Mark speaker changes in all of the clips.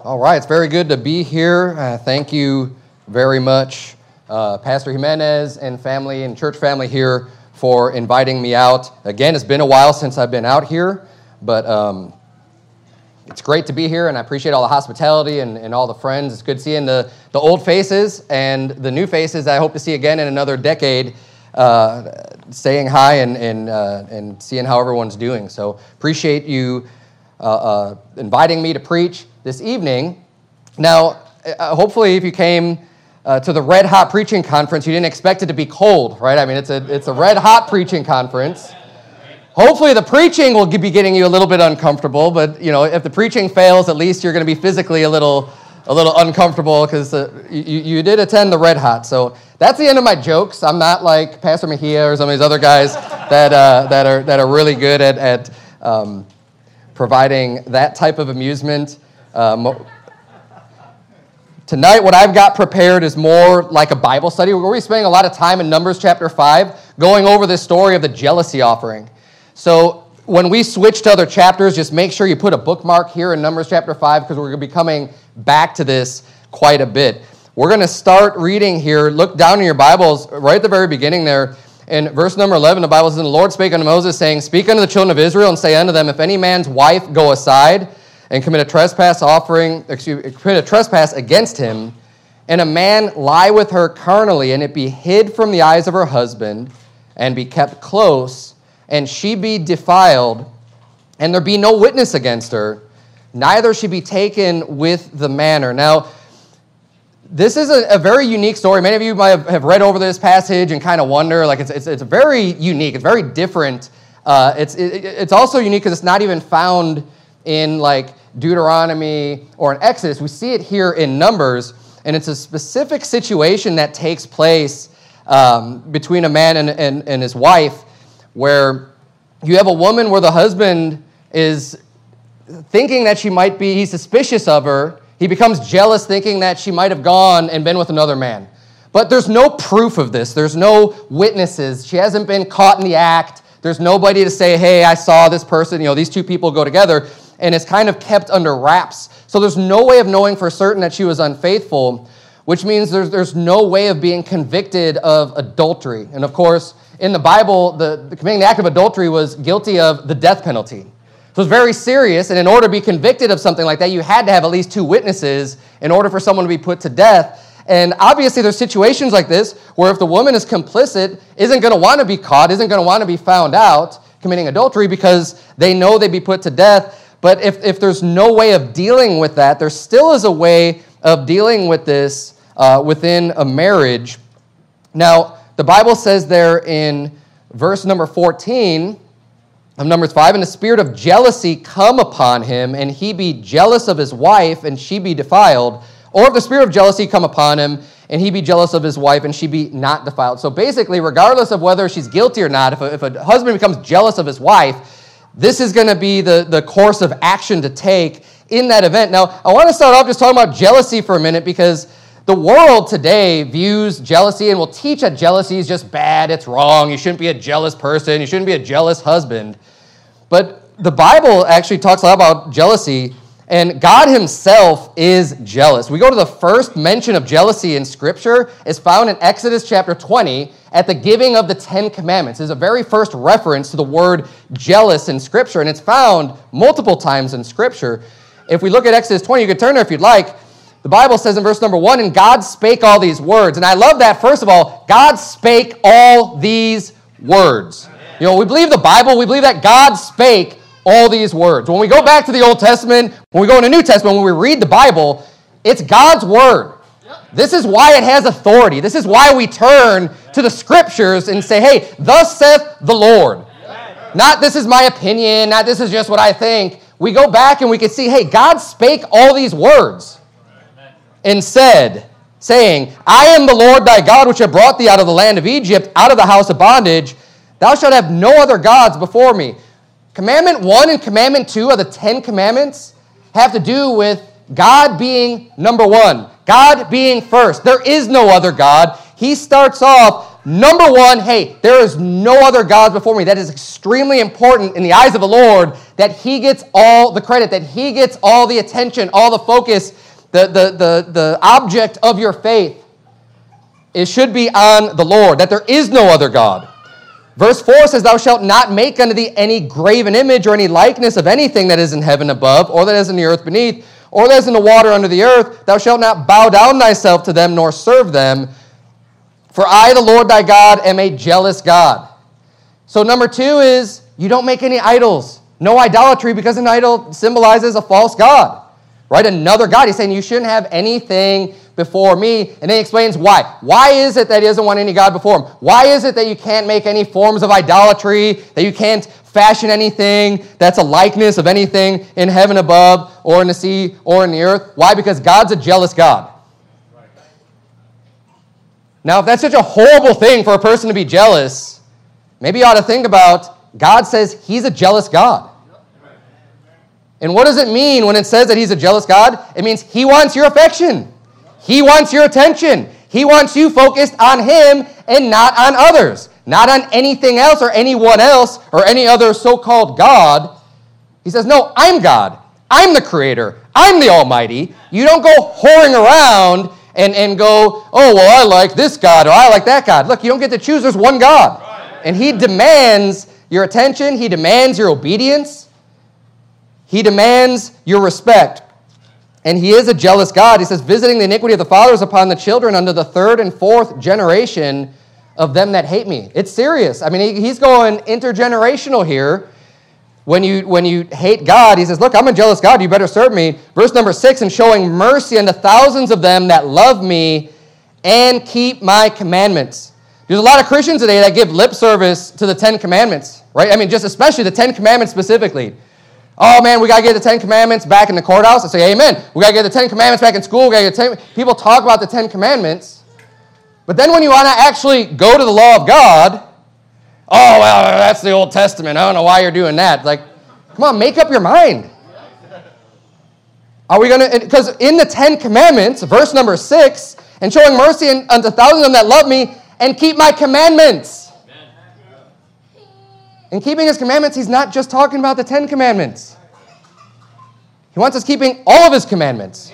Speaker 1: All right, it's very good to be here. Thank you very much, Pastor Jimenez and family and church family here for inviting me out. Again, it's been a while since I've been out here, but it's great to be here, and I appreciate all the hospitality and all the friends. It's good seeing the old faces and the new faces I hope to see again in another decade, saying hi and seeing how everyone's doing. So appreciate you inviting me to preach this evening. Now, hopefully if you came to the Red Hot Preaching Conference, you didn't expect it to be cold, right? I mean, it's a red hot preaching conference. Hopefully the preaching will be getting you a little bit uncomfortable, but you know, if the preaching fails, at least you're going to be physically a little uncomfortable because you did attend the Red Hot. So that's the end of my jokes. I'm not like Pastor Mejia or some of these other guys that are really good at providing that type of amusement. Tonight, what I've got prepared is more like a Bible study. We're going to be spending a lot of time in Numbers chapter 5, going over this story of the jealousy offering. So when we switch to other chapters, just make sure you put a bookmark here in Numbers chapter 5, because we're going to be coming back to this quite a bit. We're going to start reading here. Look down in your Bibles, right at the very beginning there. In verse number 11, the Bible says, "And the Lord spake unto Moses, saying, Speak unto the children of Israel, and say unto them, If any man's wife go aside, and commit a trespass against him, and a man lie with her carnally, and it be hid from the eyes of her husband, and be kept close, and she be defiled, and there be no witness against her, neither she be taken with the manner." Now, this is a very unique story. Many of you might have read over this passage and kind of wonder, like it's very unique. It's very different. It's also unique because it's not even found in like Deuteronomy or in Exodus. We see it here in Numbers, and it's a specific situation that takes place between a man and his wife, where you have a woman where the husband is thinking that he's suspicious of her. He becomes jealous, thinking that she might have gone and been with another man. But there's no proof of this. There's no witnesses. She hasn't been caught in the act. There's nobody to say, hey, I saw this person, these two people go together. And it's kind of kept under wraps. So there's no way of knowing for certain that she was unfaithful, which means there's no way of being convicted of adultery. And of course, in the Bible, the committing the act of adultery was guilty of the death penalty. So it's very serious, and in order to be convicted of something like that, you had to have at least two witnesses in order for someone to be put to death. And obviously there's situations like this where if the woman is complicit, isn't going to want to be caught, isn't going to want to be found out committing adultery because they know they'd be put to death. But if there's no way of dealing with that, there still is a way of dealing with this within a marriage. Now, the Bible says there in verse number 14 of Numbers 5, "And the spirit of jealousy come upon him, and he be jealous of his wife, and she be defiled. Or if the spirit of jealousy come upon him, and he be jealous of his wife, and she be not defiled." So basically, regardless of whether she's guilty or not, if a husband becomes jealous of his wife, this is going to be the course of action to take in that event. Now, I want to start off just talking about jealousy for a minute, because the world today views jealousy and will teach that jealousy is just bad, it's wrong, you shouldn't be a jealous person, you shouldn't be a jealous husband. But the Bible actually talks a lot about jealousy, and God himself is jealous. We go to the first mention of jealousy in Scripture is found in Exodus chapter 20 at the giving of the Ten Commandments. It's the very first reference to the word jealous in Scripture, and it's found multiple times in Scripture. If we look at Exodus 20, you can turn there if you'd like. The Bible says in verse number 1, "And God spake all these words." And I love that, first of all, God spake all these words. We believe the Bible, we believe that God spake all these words. When we go back to the Old Testament, when we go into the New Testament, when we read the Bible, it's God's word. This is why it has authority. This is why we turn to the Scriptures and say, hey, thus saith the Lord. Not this is my opinion, not this is just what I think. We go back and we can see, hey, God spake all these words and said, saying, "I am the Lord thy God, which have brought thee out of the land of Egypt, out of the house of bondage. Thou shalt have no other gods before me." Commandment 1 and Commandment 2 of the 10 Commandments have to do with God being number one, God being first. There is no other God. He starts off Number one, hey, there is no other gods before me. That is extremely important in the eyes of the Lord, that he gets all the credit, that he gets all the attention, all the focus, the object of your faith. It should be on the Lord, that there is no other God. Verse 4 says, thou shalt not make unto thee any graven image or any likeness of anything that is in heaven above, or that is in the earth beneath, or that is in the water under the earth. Thou shalt not bow down thyself to them, nor serve them. For I, the Lord thy God, am a jealous God. So number 2 is, you don't make any idols. No idolatry, because an idol symbolizes a false god. Right? Another god. He's saying you shouldn't have anything before me. And then he explains why. Why is it that he doesn't want any god before him? Why is it that you can't make any forms of idolatry, that you can't fashion anything that's a likeness of anything in heaven above, or in the sea, or in the earth? Why? Because God's a jealous God. Now, if that's such a horrible thing for a person to be jealous, maybe you ought to think about, God says he's a jealous God. And what does it mean when it says that he's a jealous God? It means he wants your affection. He wants your attention. He wants you focused on him and not on others, not on anything else or anyone else or any other so-called God. He says, no, I'm God. I'm the creator. I'm the Almighty. You don't go whoring around and go, oh, well, I like this God or I like that God. Look, you don't get to choose. There's one God. And he demands your attention. He demands your obedience. He demands your respect. And he is a jealous God. He says, visiting the iniquity of the fathers upon the children unto the 3rd and 4th generation of them that hate me. It's serious. I mean, he's going intergenerational here. When you hate God, he says, look, I'm a jealous God. You better serve me. Verse number 6, and showing mercy unto thousands of them that love me and keep my commandments. There's a lot of Christians today that give lip service to the 10 Commandments, right? I mean, just especially the 10 Commandments specifically. Oh, man, we got to get the 10 Commandments back in the courthouse. I say, amen. We got to get the 10 Commandments back in school. We got to get people talk about the 10 Commandments. But then when you want to actually go to the law of God, oh, well, that's the Old Testament. I don't know why you're doing that. Like, come on, make up your mind. Are we going to, because in the 10 Commandments, verse number 6, and showing mercy unto thousands of them that love me and keep my commandments. In keeping his commandments, he's not just talking about the 10 Commandments. He wants us keeping all of his commandments.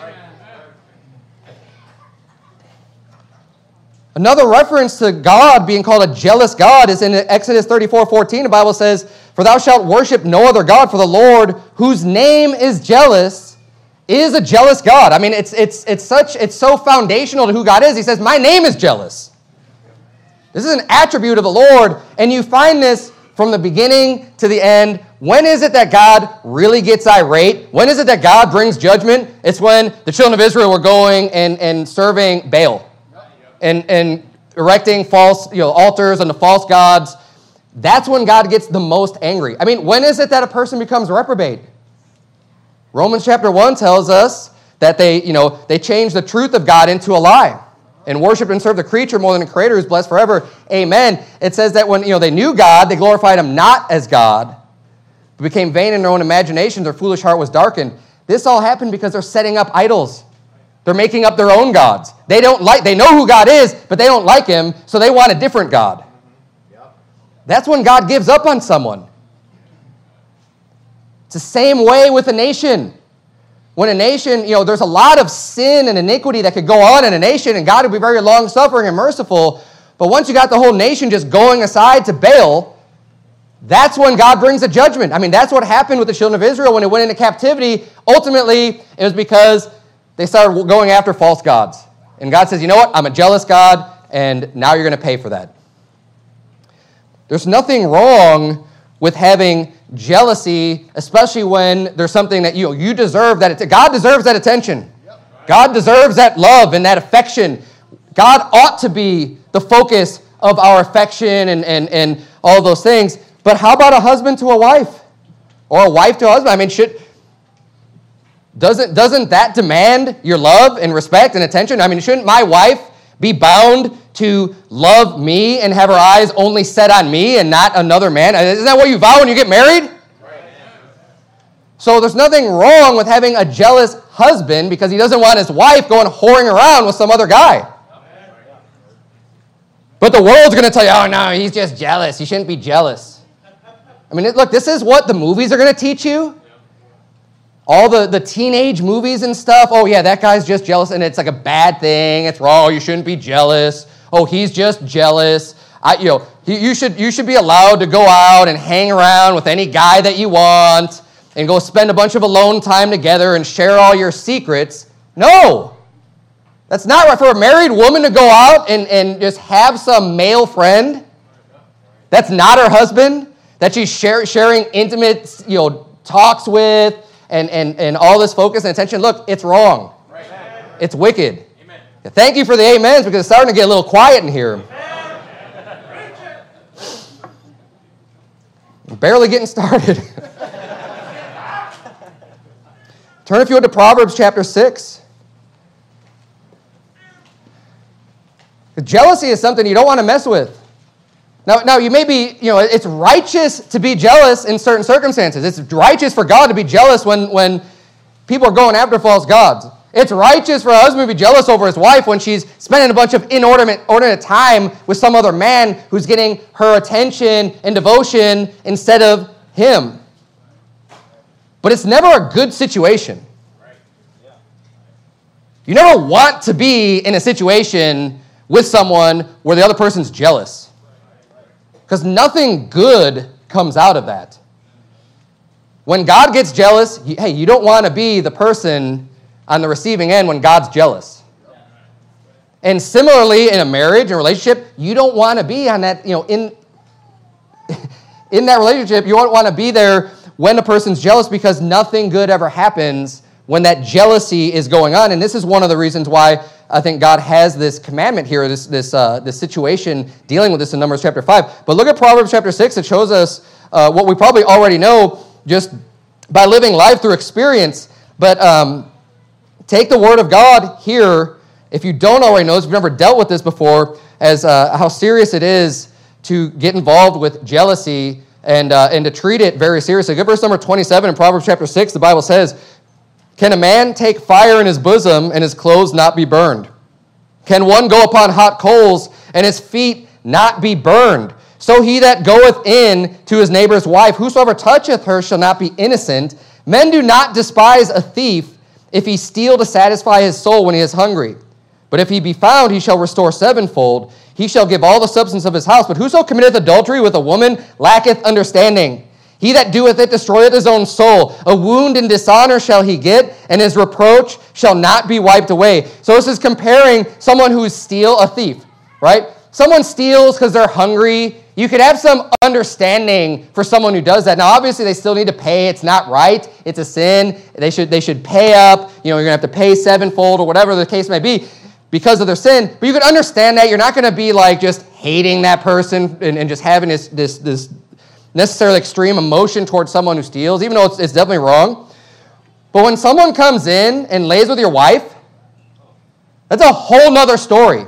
Speaker 1: Another reference to God being called a jealous God is in Exodus 34:14. The Bible says, for thou shalt worship no other God, for the Lord, whose name is jealous, is a jealous God. I mean, it's so foundational to who God is. He says, my name is jealous. This is an attribute of the Lord, and you find this from the beginning to the end. When is it that God really gets irate? When is it that God brings judgment? It's when the children of Israel were going and serving Baal and erecting false altars unto false gods. That's when God gets the most angry. I mean, when is it that a person becomes reprobate? Romans chapter 1 tells us that they changed the truth of God into a lie and worshiped and served the creature more than the creator who's blessed forever. Amen. It says that when they knew God, they glorified him not as God, but became vain in their own imaginations. Their foolish heart was darkened. This all happened because they're setting up idols. They're making up their own gods. They know who God is, but they don't like him, so they want a different God. That's when God gives up on someone. It's the same way with a nation. When a nation, there's a lot of sin and iniquity that could go on in a nation, and God would be very long-suffering and merciful. But once you got the whole nation just going aside to Baal, that's when God brings a judgment. I mean, that's what happened with the children of Israel when they went into captivity. Ultimately, it was because they started going after false gods. And God says, you know what? I'm a jealous God, and now you're going to pay for that. There's nothing wrong with having jealousy, especially when there's something that you deserve that. God deserves that attention. God deserves that love and that affection. God ought to be the focus of our affection and all those things. But how about a husband to a wife? Or a wife to a husband? I mean, doesn't that demand your love and respect and attention? I mean, shouldn't my wife be bound to love me and have her eyes only set on me and not another man? Isn't that what you vow when you get married? Right. So there's nothing wrong with having a jealous husband because he doesn't want his wife going whoring around with some other guy. But the world's going to tell you, oh, no, he's just jealous. You shouldn't be jealous. I mean, look, this is what the movies are going to teach you. All the teenage movies and stuff. Oh, yeah, that guy's just jealous, and it's like a bad thing. It's wrong. You shouldn't be jealous. Oh, he's just jealous. You should be allowed to go out and hang around with any guy that you want and go spend a bunch of alone time together and share all your secrets. No. That's not right for a married woman to go out and just have some male friend that's not her husband, that she's sharing intimate talks with and all this focus and attention. Look, it's wrong. Right. It's wicked. Amen. Thank you for the amens, because it's starting to get a little quiet in here. Barely getting started. Turn, if you would, to Proverbs chapter 6. Jealousy is something you don't want to mess with. Now you may be, it's righteous to be jealous in certain circumstances. It's righteous for God to be jealous when people are going after false gods. It's righteous for a husband to be jealous over his wife when she's spending a bunch of inordinate time with some other man who's getting her attention and devotion instead of him. But it's never a good situation. You never want to be in a situation with someone where the other person's jealous. Because nothing good comes out of that. When God gets jealous, you don't want to be the person on the receiving end when God's jealous. And similarly, in a marriage and relationship, you don't want to be on that, in that relationship, you don't want to be there when a person's jealous, because nothing good ever happens when that jealousy is going on. And this is one of the reasons why I think God has this commandment here, this situation dealing with this in Numbers chapter 5. But look at Proverbs chapter 6. It shows us what we probably already know just by living life through experience. But take the word of God here, if you don't already know this, if you've never dealt with this before, as how serious it is to get involved with jealousy and to treat it very seriously. Look at verse number 27 in Proverbs chapter 6. The Bible says, "Can a man take fire in his bosom and his clothes not be burned? Can one go upon hot coals and his feet not be burned? So he that goeth in to his neighbor's wife, whosoever toucheth her shall not be innocent. Men do not despise a thief if he steal to satisfy his soul when he is hungry. But if he be found, he shall restore sevenfold. He shall give all the substance of his house. But whoso committeth adultery with a woman lacketh understanding. He that doeth it destroyeth his own soul. A wound and dishonor shall he get, and his reproach shall not be wiped away." So this is comparing someone who a thief, right? Someone steals because they're hungry. You could have some understanding for someone who does that. Now, obviously, they still need to pay. It's not right. It's a sin. They should pay up. You're going to have to pay sevenfold or whatever the case may be because of their sin. But you could understand that. You're not going to be like just hating that person and just having this necessarily extreme emotion towards someone who steals, even though it's definitely wrong. But when someone comes in and lays with your wife, that's a whole nother story.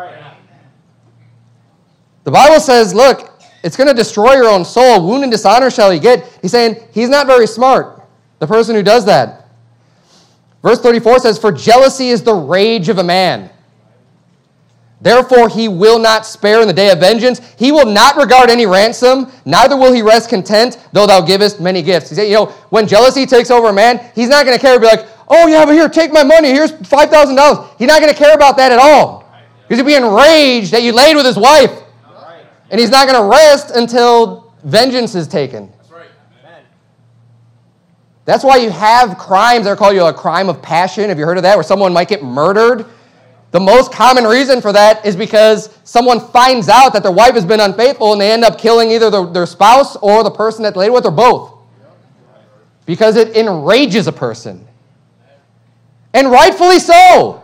Speaker 1: The Bible says, look, it's going to destroy your own soul. Wound and dishonor shall he get. He's saying he's not very smart, the person who does that. Verse 34 says, "For jealousy is the rage of a man. Therefore he will not spare in the day of vengeance. He will not regard any ransom, neither will he rest content, though thou givest many gifts." He said, when jealousy takes over a man, he's not going to care. He'll be like, "Oh yeah, but here, take my money. Here's $5,000. He's not going to care about that at all. Because he'll be enraged that you laid with his wife. And he's not going to rest until vengeance is taken. That's right. Amen. That's why you have crimes that are called a crime of passion. Have you heard of that? Where someone might get murdered. The most common reason for that is because someone finds out that their wife has been unfaithful and they end up killing either their spouse or the person that they laid with, or both. Because it enrages a person. And rightfully so.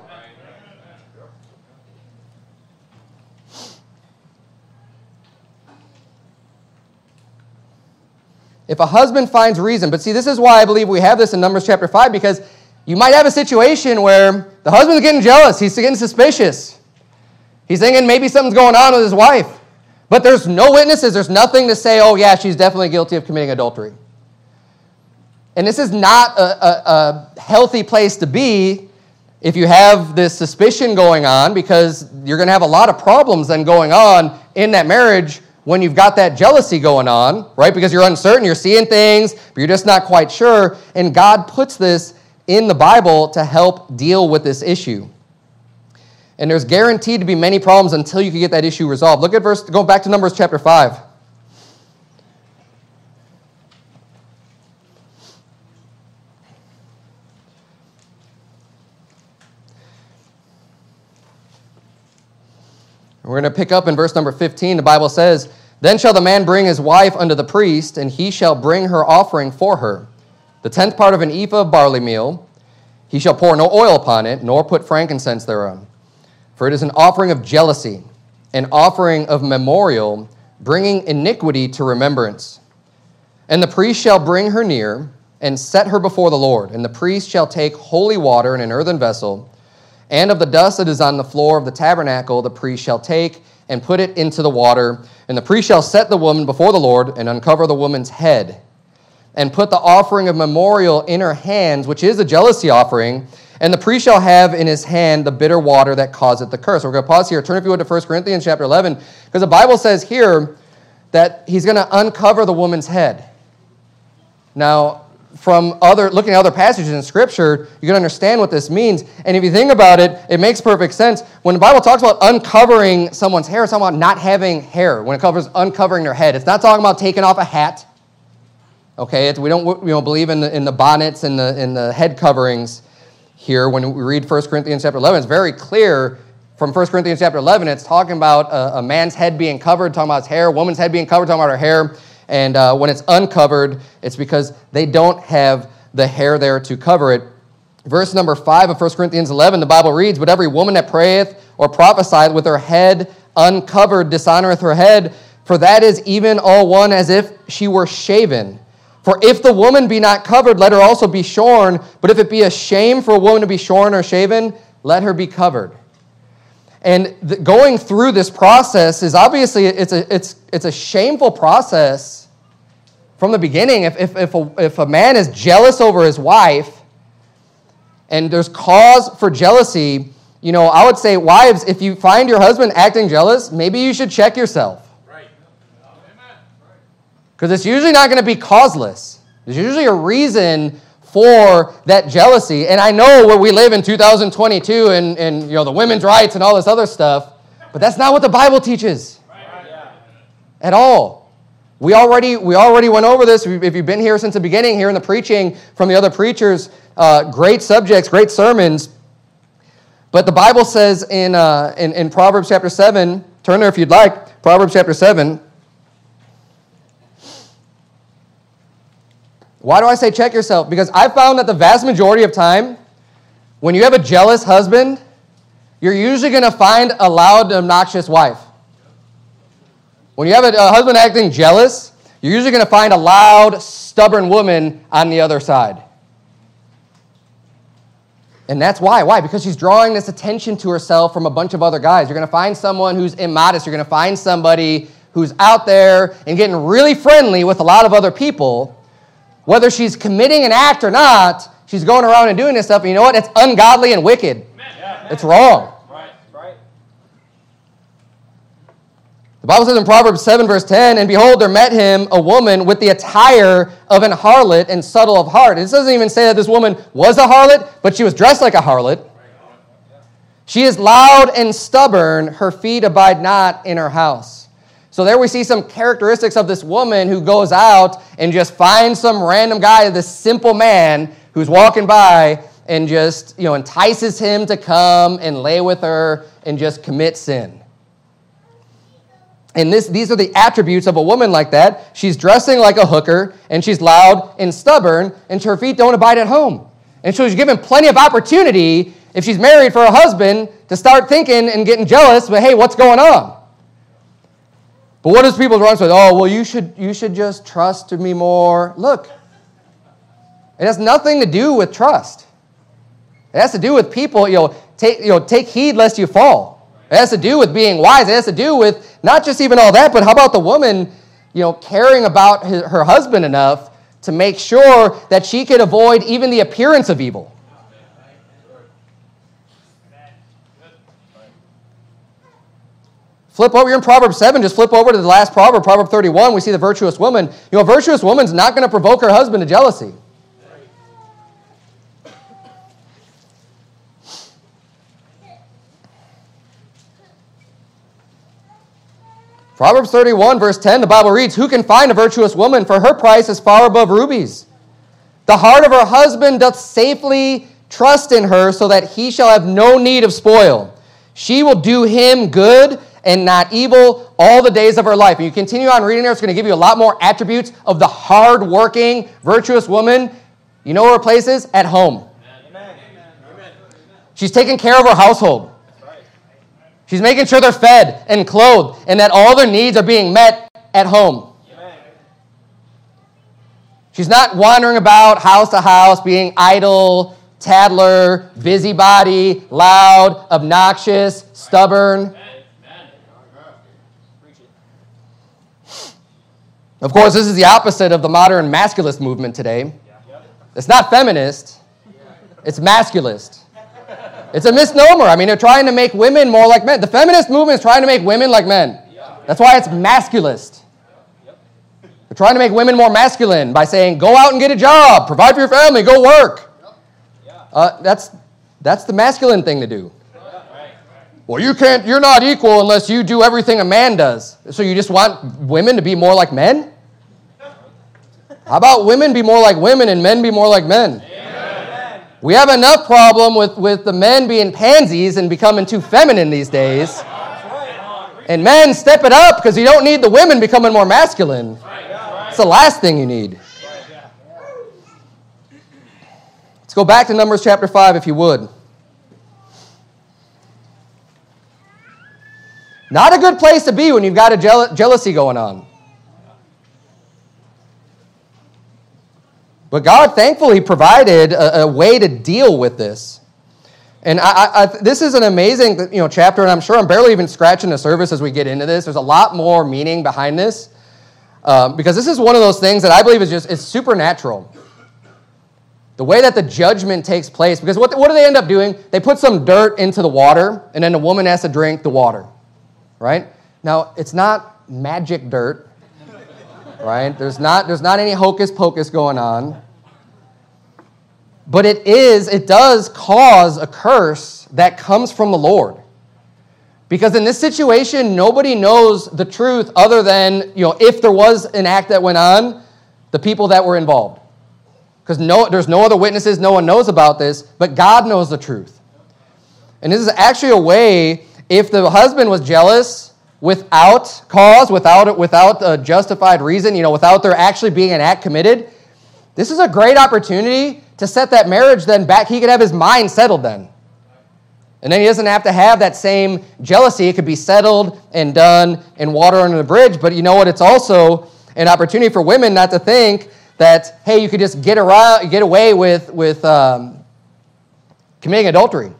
Speaker 1: If a husband finds reason, but see, this is why I believe we have this in Numbers chapter 5, because you might have a situation where the husband's getting jealous, he's getting suspicious. He's thinking maybe something's going on with his wife. But there's no witnesses, there's nothing to say, oh yeah, she's definitely guilty of committing adultery. And this is not a healthy place to be, if you have this suspicion going on, because you're going to have a lot of problems then going on in that marriage when you've got that jealousy going on, right? Because you're uncertain, you're seeing things, but you're just not quite sure. And God puts this in the Bible to help deal with this issue. And there's guaranteed to be many problems until you can get that issue resolved. Look at go back to Numbers chapter 5. We're going to pick up in verse number 15. The Bible says, "Then shall the man bring his wife unto the priest, and he shall bring her offering for her, the 10th part of an ephah of barley meal. He shall pour no oil upon it, nor put frankincense thereon. For it is an offering of jealousy, an offering of memorial, bringing iniquity to remembrance. And the priest shall bring her near, and set her before the Lord. And the priest shall take holy water in an earthen vessel, and of the dust that is on the floor of the tabernacle the priest shall take, and put it into the water. And the priest shall set the woman before the Lord, and uncover the woman's head, and put the offering of memorial in her hands, which is a jealousy offering. And the priest shall have in his hand the bitter water that causeth the curse." We're going to pause here. Turn, if you would, to 1 Corinthians chapter 11, because the Bible says here that he's going to uncover the woman's head. Now, from looking at other passages in Scripture, you can understand what this means. And if you think about it, it makes perfect sense. When the Bible talks about uncovering someone's hair, it's talking about not having hair. When it covers uncovering their head, it's not talking about taking off a hat. Okay, we don't believe in the bonnets and the head coverings here. When we read 1 Corinthians chapter 11, it's very clear from 1 Corinthians chapter 11. It's talking about a man's head being covered, talking about his hair, a woman's head being covered, talking about her hair. And when it's uncovered, it's because they don't have the hair there to cover it. Verse number 5 of 1 Corinthians 11, the Bible reads, "But every woman that prayeth or prophesieth with her head uncovered dishonoreth her head, for that is even all one as if she were shaven. For if the woman be not covered, let her also be shorn. But if it be a shame for a woman to be shorn or shaven, let her be covered." And going through this process is obviously it's a shameful process from the beginning. If a man is jealous over his wife, and there's cause for jealousy, I would say, wives, if you find your husband acting jealous, maybe you should check yourself. Because it's usually not going to be causeless. There's usually a reason for that jealousy. And I know where we live in 2022 and the women's rights and all this other stuff, but that's not what the Bible teaches at all. We already went over this. If you've been here since the beginning, hearing the preaching from the other preachers, great subjects, great sermons. But the Bible says in Proverbs chapter 7, turn there if you'd like, Proverbs chapter 7. Why do I say check yourself? Because I've found that the vast majority of time, when you have a jealous husband, you're usually going to find a loud, obnoxious wife. When you have a husband acting jealous, you're usually going to find a loud, stubborn woman on the other side. And that's why. Why? Because she's drawing this attention to herself from a bunch of other guys. You're going to find someone who's immodest. You're going to find somebody who's out there and getting really friendly with a lot of other people. Whether she's committing an act or not, she's going around and doing this stuff. And you know what? It's ungodly and wicked. It's wrong. Right. The Bible says in Proverbs 7, verse 10, "And behold, there met him a woman with the attire of an harlot and subtle of heart." It doesn't even say that this woman was a harlot, but she was dressed like a harlot. "She is loud and stubborn. Her feet abide not in her house." So there we see some characteristics of this woman who goes out and just finds some random guy, this simple man who's walking by, and just entices him to come and lay with her and just commit sin. And these are the attributes of a woman like that. She's dressing like a hooker, and she's loud and stubborn, and her feet don't abide at home. And so she's given plenty of opportunity, if she's married, for a husband to start thinking and getting jealous, but hey, what's going on? But what does people run with? Oh, well, you should just trust me more. Look, it has nothing to do with trust. It has to do with people, take heed lest you fall. It has to do with being wise. It has to do with not just even all that, but how about the woman, caring about her husband enough to make sure that she could avoid even the appearance of evil. Flip over, you're in Proverbs 7, just flip over to the last proverb, Proverb 31. We see the virtuous woman. You know, a virtuous woman's not going to provoke her husband to jealousy. Proverbs 31, verse 10, the Bible reads, "Who can find a virtuous woman? For her price is far above rubies. The heart of her husband doth safely trust in her, so that he shall have no need of spoil. She will do him good and not evil all the days of her life." And you continue on reading there, it's going to give you a lot more attributes of the hard-working, virtuous woman. You know where her place is? At home. Amen. She's taking care of her household. She's making sure they're fed and clothed and that all their needs are being met at home. She's not wandering about house to house being idle, tattler, busybody, loud, obnoxious, stubborn. Of course, this is the opposite of the modern masculist movement today. It's not feminist. It's masculist. It's a misnomer. I mean, they're trying to make women more like men. The feminist movement is trying to make women like men. That's why it's masculist. They're trying to make women more masculine by saying, go out and get a job, provide for your family, go work. That's the masculine thing to do. Well, you're not equal unless you do everything a man does. So you just want women to be more like men? How about women be more like women and men be more like men? We have enough problem with the men being pansies and becoming too feminine these days. And men, step it up because you don't need the women becoming more masculine. It's the last thing you need. Let's go back to Numbers chapter 5 if you would. Not a good place to be when you've got a jealousy going on. But God thankfully provided a way to deal with this. And this is an amazing chapter, and I'm sure I'm barely even scratching the surface as we get into this. There's a lot more meaning behind this. Because this is one of those things that I believe is supernatural. The way that the judgment takes place. Because what do they end up doing? They put some dirt into the water, and then the woman has to drink the water. Right? Now, it's not magic dirt. Right? There's not any hocus pocus going on. But it does cause a curse that comes from the Lord. Because in this situation, nobody knows the truth other than, if there was an act that went on, the people that were involved. Because there's no other witnesses, no one knows about this, but God knows the truth. And this is actually a way, if the husband was jealous without cause, without a justified reason, without there actually being an act committed, this is a great opportunity to set that marriage then back. He could have his mind settled then. And then he doesn't have to have that same jealousy. It could be settled and done and water under the bridge. But you know what? It's also an opportunity for women not to think that, hey, you could just get away with committing adultery.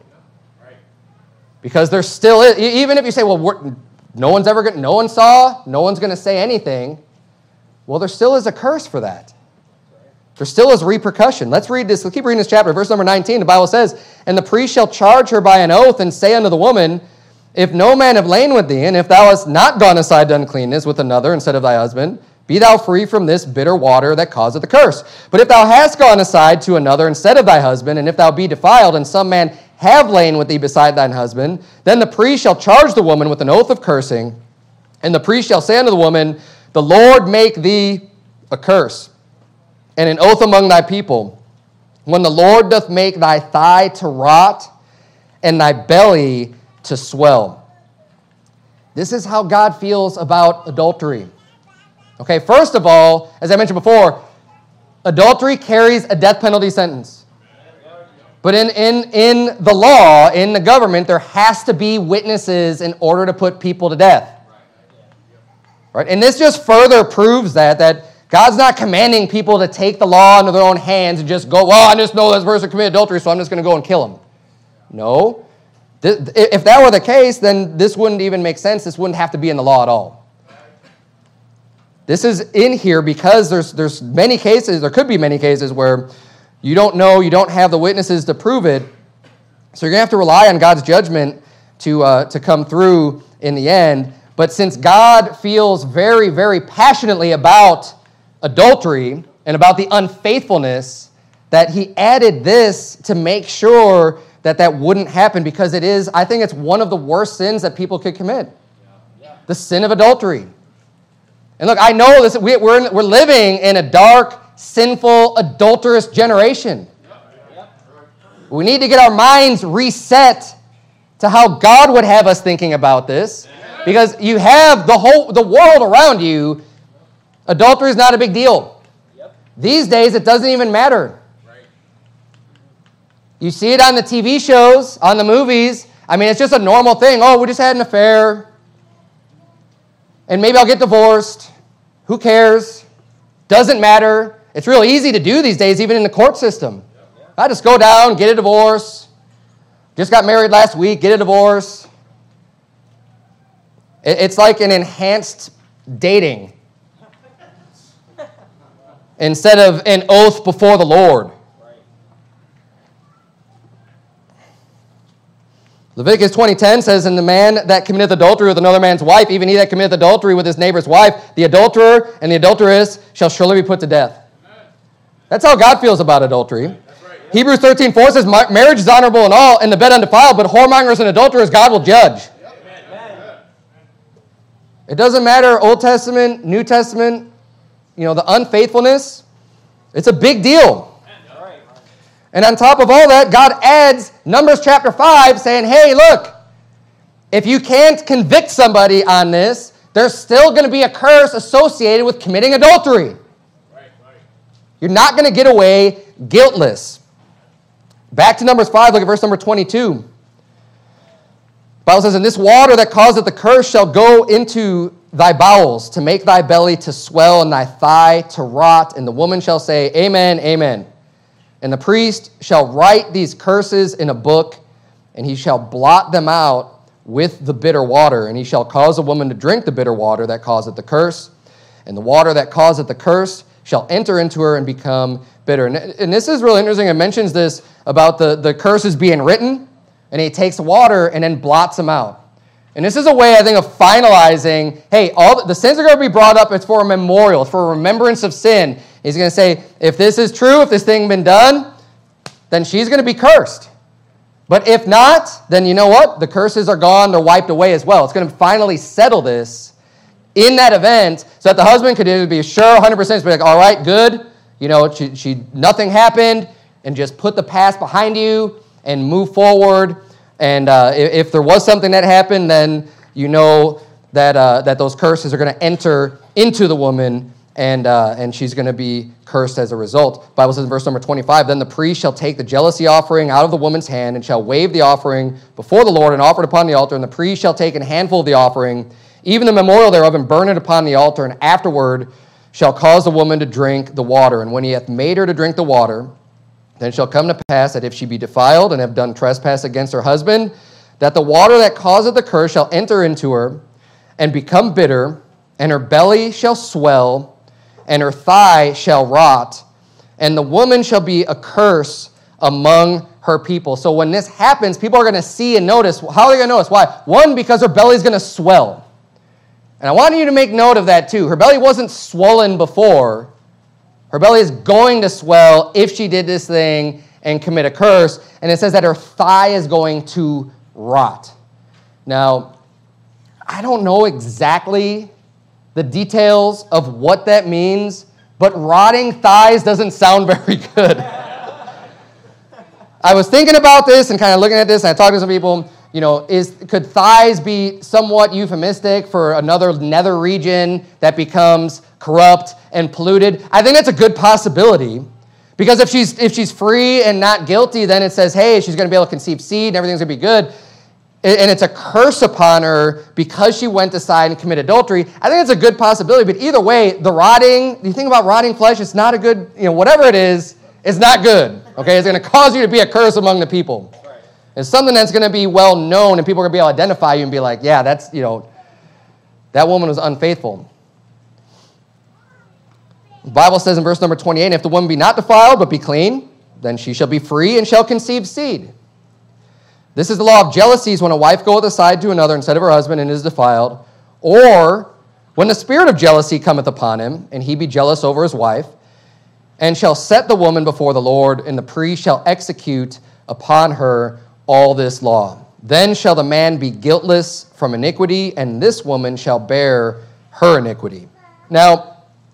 Speaker 1: Because there still is, even if you say, well, no one saw, no one's going to say anything. Well, there still is a curse for that. There still is repercussion. Let's read this. Let's keep reading this chapter. Verse number 19, the Bible says, "And the priest shall charge her by an oath and say unto the woman, If no man have lain with thee, and if thou hast not gone aside to uncleanness with another instead of thy husband, be thou free from this bitter water that causeth the curse. But if thou hast gone aside to another instead of thy husband, and if thou be defiled, and some man have lain with thee beside thine husband, then the priest shall charge the woman with an oath of cursing, and the priest shall say unto the woman, The Lord make thee a curse, and an oath among thy people, when the Lord doth make thy thigh to rot, and thy belly to swell." This is how God feels about adultery. Okay, first of all, as I mentioned before, adultery carries a death penalty sentence. But in the law, in the government, there has to be witnesses in order to put people to death. Right? And this just further proves that God's not commanding people to take the law into their own hands and just go, well, I just know this person committed adultery, so I'm just going to go and kill him. No. If that were the case, then this wouldn't even make sense. This wouldn't have to be in the law at all. This is in here because there's many cases, there could be many cases where you don't know, you don't have the witnesses to prove it, so you're going to have to rely on God's judgment to come through in the end. But since God feels very, very passionately about adultery and about the unfaithfulness, that he added this to make sure that that wouldn't happen, because it is, I think it's one of the worst sins that people could commit. The sin of adultery. And look, I know this, we're living in a dark, sinful, adulterous generation. We need to get our minds reset to how God would have us thinking about this, because you have the world around you. Adultery is not a big deal. These days, it doesn't even matter. You see it on the TV shows, on the movies. I mean, it's just a normal thing. Oh, we just had an affair, and maybe I'll get divorced. Who cares? Doesn't matter. It's real easy to do these days, even in the court system. I just go down, get a divorce. Just got married last week, get a divorce. It's like an enhanced dating instead of an oath before the Lord. Leviticus 20:10 says, "And the man that committeth adultery with another man's wife, even he that committeth adultery with his neighbor's wife, the adulterer and the adulteress shall surely be put to death." That's how God feels about adultery. Right. Hebrews 13:4 says, "Marriage is honorable in all, and the bed undefiled, but whoremongers and adulterers God will judge." Amen. It doesn't matter, Old Testament, New Testament, the unfaithfulness, it's a big deal. And on top of all that, God adds Numbers chapter 5 saying, hey, look, if you can't convict somebody on this, there's still going to be a curse associated with committing adultery. You're not going to get away guiltless. Back to Numbers 5, look at verse number 22. The Bible says, "And this water that causeth the curse shall go into thy bowels, to make thy belly to swell and thy thigh to rot. And the woman shall say, Amen, amen. And the priest shall write these curses in a book, and he shall blot them out with the bitter water. And he shall cause a woman to drink the bitter water that causeth the curse. And the water that causeth the curse shall enter into her and become bitter." And this is really interesting. It mentions this about the curses being written, and he takes water and then blots them out. And this is a way, I think, of finalizing, hey, all the sins are going to be brought up. It's for a memorial. It's for a remembrance of sin. He's going to say, if this is true, if this thing been done, then she's going to be cursed. But if not, then you know what? The curses are gone. They're wiped away as well. It's going to finally settle this in that event so that the husband could be sure 100%, be like, all right, good. Nothing happened, and just put the past behind you and move forward. And if there was something that happened, then you know that those curses are going to enter into the woman, and she's going to be cursed as a result. The Bible says in verse number 25, "Then the priest shall take the jealousy offering out of the woman's hand, and shall wave the offering before the Lord, and offer it upon the altar. And the priest shall take a handful of the offering, even the memorial thereof, and burn it upon the altar. And afterward shall cause the woman to drink the water. And when he hath made her to drink the water, then it shall come to pass that if she be defiled and have done trespass against her husband, that the water that causeth the curse shall enter into her and become bitter, and her belly shall swell, and her thigh shall rot, and the woman shall be a curse among her people." So when this happens, people are going to see and notice. How are they going to notice? Why? One, because her belly is going to swell. And I want you to make note of that too. Her belly wasn't swollen before. Her belly is going to swell if she did this thing and commit a curse. And it says that her thigh is going to rot. Now, I don't know exactly the details of what that means, but rotting thighs doesn't sound very good. I was thinking about this and kind of looking at this, and I talked to some people, could thighs be somewhat euphemistic for another nether region that becomes corrupt and polluted? I think that's a good possibility, because if she's free and not guilty, then it says, hey, she's going to be able to conceive seed and everything's going to be good. And it's a curse upon her because she went aside and committed adultery. I think it's a good possibility, but either way, the rotting, you think about rotting flesh, it's not a good, whatever it is, it's not good, okay? It's going to cause you to be a curse among the people. Right. It's something that's going to be well known, and people are going to be able to identify you and be like, yeah, that's, that woman was unfaithful. The Bible says in verse number 28, "And if the woman be not defiled, but be clean, then she shall be free and shall conceive seed. This is the law of jealousies, when a wife goeth aside to another instead of her husband and is defiled, Or when the spirit of jealousy cometh upon him, and he be jealous over his wife, and shall set the woman before the Lord, and the priest shall execute upon her all this law. Then shall the man be guiltless from iniquity, and this woman shall bear her iniquity. Now,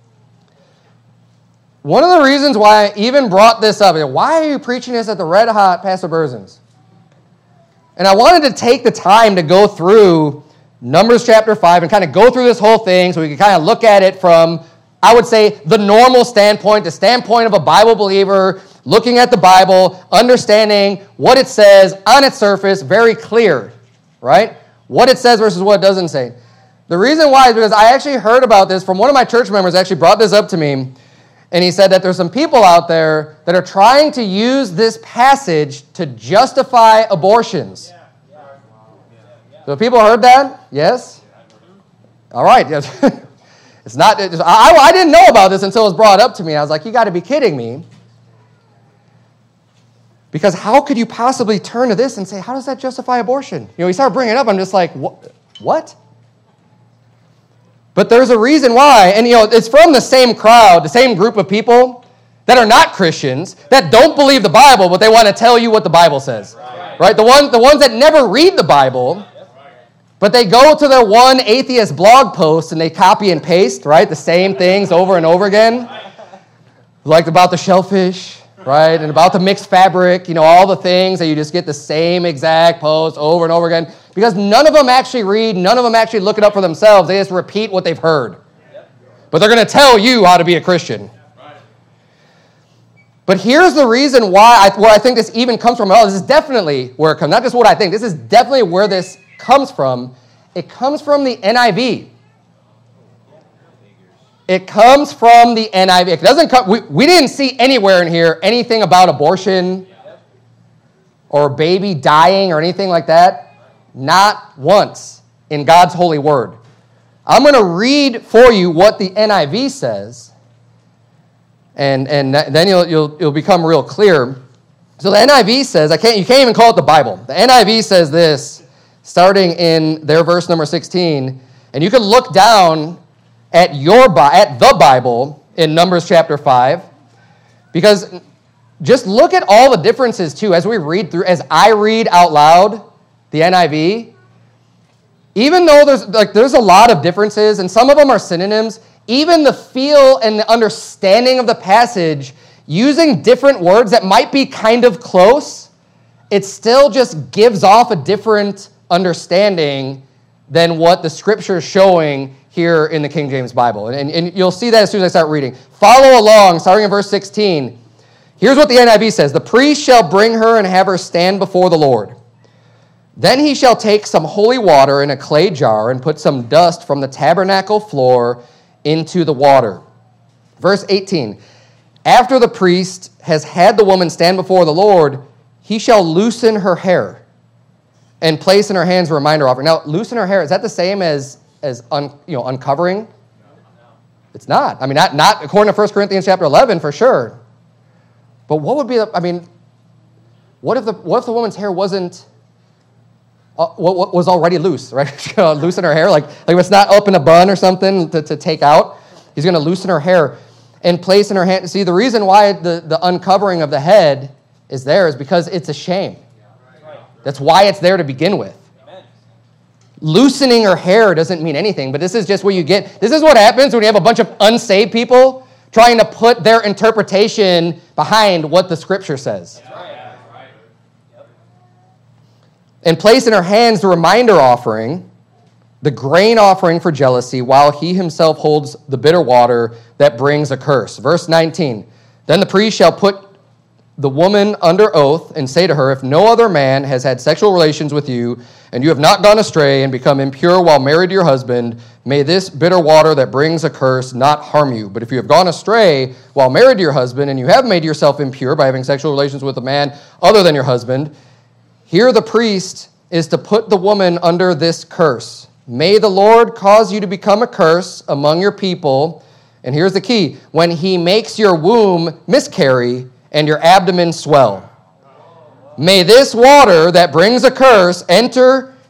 Speaker 1: one of the reasons why I even brought this up, why are you preaching this at the Red Hot Pastor Berzin's? And I wanted to take the time to go through Numbers chapter 5 and kind of go through this whole thing so we can kind of look at it from, I would say, the normal standpoint, the standpoint of a Bible believer, looking at the Bible, understanding what it says on its surface, very clear, right? What it says versus what it doesn't say. The reason why is because I actually heard about this from one of my church members, actually brought this up to me, and he said that there's some people out there that are trying to use this passage to justify abortions. So people heard that? Yes? All right. It's not. I didn't know about this until it was brought up to me. I was like, you got to be kidding me. Because how could you possibly turn to this and say, how does that justify abortion? You start bringing it up, I'm just like, what? But there's a reason why. And, it's from the same crowd, the same group of people that are not Christians, that don't believe the Bible, but they want to tell you what the Bible says. Right? The ones that never read the Bible, but they go to their one atheist blog post and they copy and paste, right? The same things over and over again. Like about the shellfish, right? And about the mixed fabric, all the things that you just get the same exact post over and over again. Because none of them actually read, none of them actually look it up for themselves. They just repeat what they've heard. But they're going to tell you how to be a Christian. But here's the reason where I think this even comes from. This is definitely where it comes. Not just what I think. This is definitely where this comes from. It comes from the NIV. It comes from the NIV. It doesn't come. We didn't see anywhere in here anything about abortion or a baby dying or anything like that. Not once in God's holy word. I'm going to read for you what the NIV says, and then you'll become real clear. So the NIV says, you can't even call it the Bible. The NIV says this, starting in their verse number 16, and you can look down at the Bible in Numbers chapter 5, because just look at all the differences too as I read out loud the NIV. Even though there's a lot of differences and some of them are synonyms, even the feel and the understanding of the passage using different words that might be kind of close, it still just gives off a different understanding than what the scripture is showing here in the King James Bible. And you'll see that as soon as I start reading. Follow along, starting in verse 16. Here's what the NIV says. The priest shall bring her and have her stand before the Lord. Then he shall take some holy water in a clay jar and put some dust from the tabernacle floor into the water. Verse 18. After the priest has had the woman stand before the Lord, he shall loosen her hair and place in her hands a reminder offering. Now, loosen her hair, is that the same as uncovering? No. It's not. I mean, not according to 1 Corinthians chapter 11 for sure. But what would be what if the woman's hair wasn't what was already loose, right? She's going to loosen her hair, like if it's not up in a bun or something to take out. He's going to loosen her hair and place in her hand. See, the reason why the uncovering of the head is there is because it's a shame. That's why it's there to begin with. Loosening her hair doesn't mean anything, but this is just where this is what happens when you have a bunch of unsaved people trying to put their interpretation behind what the scripture says. And place in her hands the reminder offering, the grain offering for jealousy, while he himself holds the bitter water that brings a curse. Verse 19, then the priest shall put the woman under oath and say to her, if no other man has had sexual relations with you, and you have not gone astray and become impure while married to your husband, may this bitter water that brings a curse not harm you. But if you have gone astray while married to your husband, and you have made yourself impure by having sexual relations with a man other than your husband, here the priest is to put the woman under this curse. May the Lord cause you to become a curse among your people. And here's the key. When he makes your womb miscarry and your abdomen swell. May this water that brings a curse enter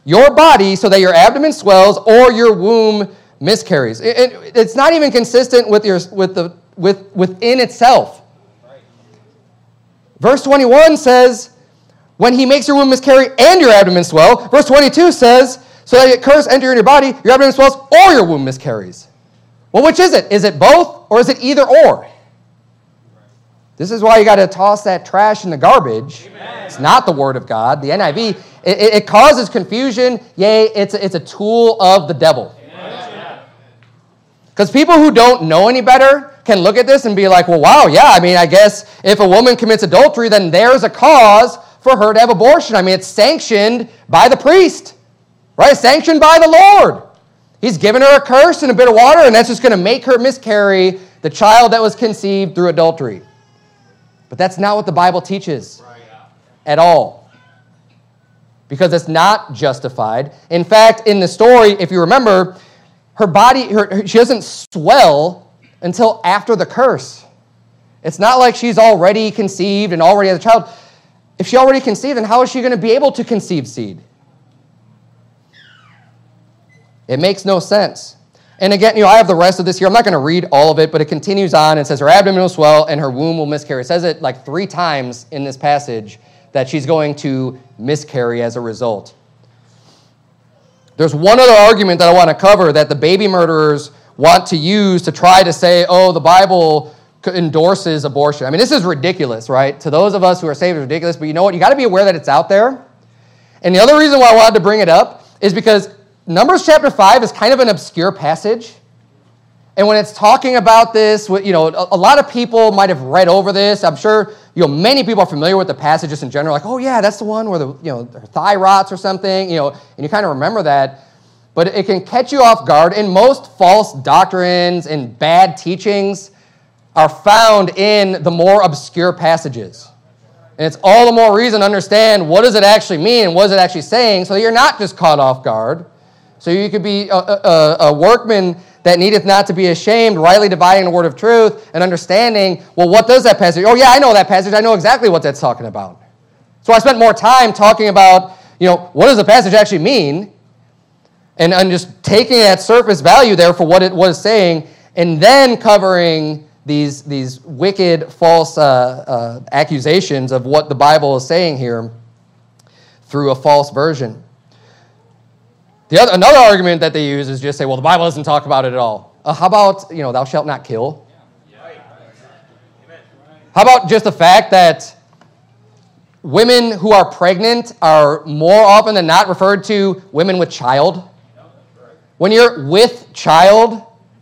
Speaker 1: your body so that your abdomen swells or your womb miscarries. It's not even consistent within itself. Verse 21 says, when he makes your womb miscarry and your abdomen swell. Verse 22 says, so that a curse enter in your body, your abdomen swells, or your womb miscarries. Well, which is it? Is it both, or is it either or? This is why you got to toss that trash in the garbage. Amen. It's not the Word of God. The NIV, it causes confusion. Yea, it's a tool of the devil. Because people who don't know any better can look at this and be like, well, wow, yeah, I mean, I guess if a woman commits adultery, then there's a cause for her to have abortion. I mean, it's sanctioned by the priest, right? It's sanctioned by the Lord. He's given her a curse and a bit of water, and that's just going to make her miscarry the child that was conceived through adultery. But that's not what the Bible teaches at all. Because it's not justified. In fact, in the story, if you remember, her body, she doesn't swell until after the curse. It's not like she's already conceived and already has a child. If she already conceived, then how is she going to be able to conceive seed? It makes no sense. And again, I have the rest of this here. I'm not going to read all of it, but it continues on. It says her abdomen will swell and her womb will miscarry. It says it like 3 times in this passage that she's going to miscarry as a result. There's one other argument that I want to cover that the baby murderers want to use to try to say, oh, the Bible endorses abortion. I mean, this is ridiculous, right? To those of us who are saved, it's ridiculous, but you know what? You got to be aware that it's out there. And the other reason why I wanted to bring it up is because Numbers chapter 5 is kind of an obscure passage. And when it's talking about this, a lot of people might have read over this. I'm sure, many people are familiar with the passage just in general, like, oh yeah, that's the one where her thigh rots or something, and you kind of remember that. But it can catch you off guard, and most false doctrines and bad teachings are found in the more obscure passages. And it's all the more reason to understand what does it actually mean and what is it actually saying so that you're not just caught off guard. So you could be a workman that needeth not to be ashamed, rightly dividing the word of truth and understanding, well, what does that passage? Oh, yeah, I know that passage. I know exactly what that's talking about. So I spent more time talking about, what does the passage actually mean? And just taking that surface value there for what it was saying, and then covering these wicked, false accusations of what the Bible is saying here through a false version. Another argument that they use is just say, well, the Bible doesn't talk about it at all. How about, thou shalt not kill? How about just the fact that women who are pregnant are more often than not referred to women with child? When you're with child,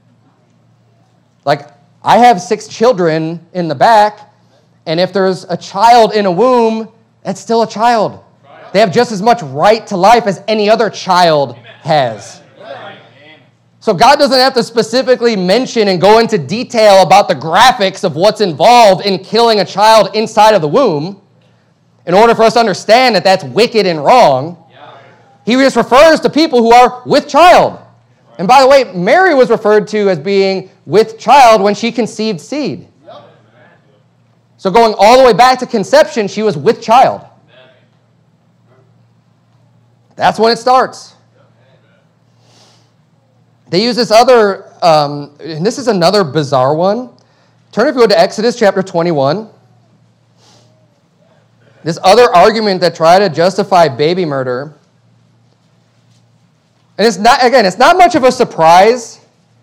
Speaker 1: like I have 6 children in the back, and if there's a child in a womb, that's still a child. They have just as much right to life as any other child has. So God doesn't have to specifically mention and go into detail about the graphics of what's involved in killing a child inside of the womb in order for us to understand that that's wicked and wrong. He just refers to people who are with child. And by the way, Mary was referred to as being with child when she conceived seed. So going all the way back to conception, she was with child. That's when it starts. They use this other, and this is another bizarre one. Turn if you go to Exodus chapter 21. This other argument that try to justify baby murder. And it's not much of a surprise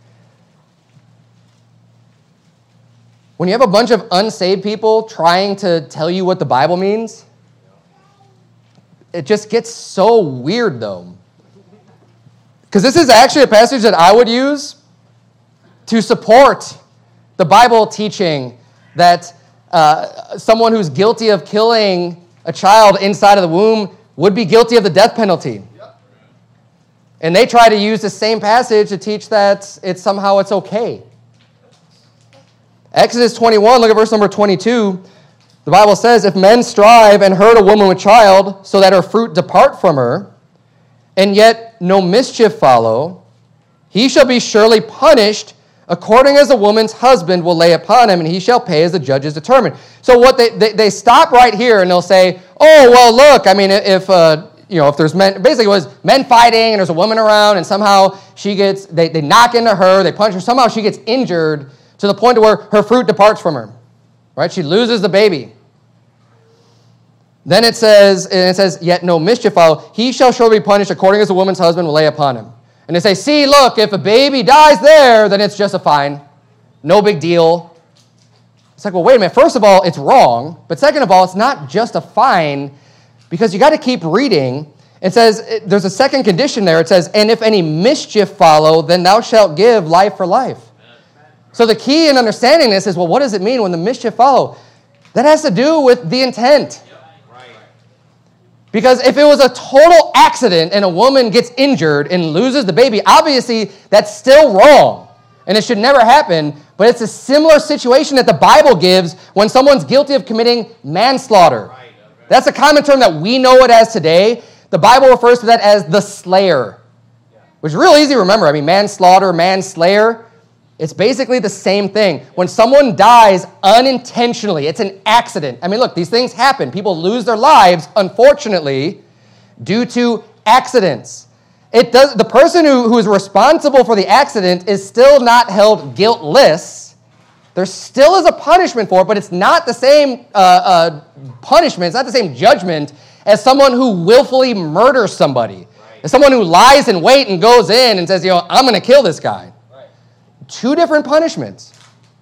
Speaker 1: when you have a bunch of unsaved people trying to tell you what the Bible means. It just gets so weird, though. Because this is actually a passage that I would use to support the Bible teaching that someone who's guilty of killing a child inside of the womb would be guilty of the death penalty. And they try to use the same passage to teach that it's okay. Exodus 21, look at verse number 22. The Bible says, if men strive and hurt a woman with child so that her fruit depart from her, and yet no mischief follow, he shall be surely punished according as the woman's husband will lay upon him, and he shall pay as the judges determine. So what they stop right here and they'll say, oh, well, look, I mean, if if there's men, basically it was men fighting and there's a woman around and somehow they knock into her, they punch her, somehow she gets injured to the point to where her fruit departs from her, right? She loses the baby. Then it says, yet no mischief follow. He shall surely be punished according as the woman's husband will lay upon him. And they say, see, look, if a baby dies there, then it's just a fine. No big deal. It's like, well, wait a minute. First of all, it's wrong. But second of all, it's not just a fine because you got to keep reading. It says, there's a second condition there. It says, and if any mischief follow, then thou shalt give life for life. So the key in understanding this is, well, what does it mean when the mischief follow? That has to do with the intent. Because if it was a total accident and a woman gets injured and loses the baby, obviously that's still wrong. And it should never happen. But it's a similar situation that the Bible gives when someone's guilty of committing manslaughter. That's a common term that we know it as today. The Bible refers to that as the slayer, which is real easy to remember. I mean, manslaughter, manslayer. It's basically the same thing. When someone dies unintentionally, it's an accident. I mean, look, these things happen. People lose their lives, unfortunately, due to accidents. The person who is responsible for the accident is still not held guiltless. There still is a punishment for it, but it's not the same punishment. It's not the same judgment as someone who willfully murders somebody. As someone who lies in wait and goes in and says, I'm going to kill this guy. Two different punishments.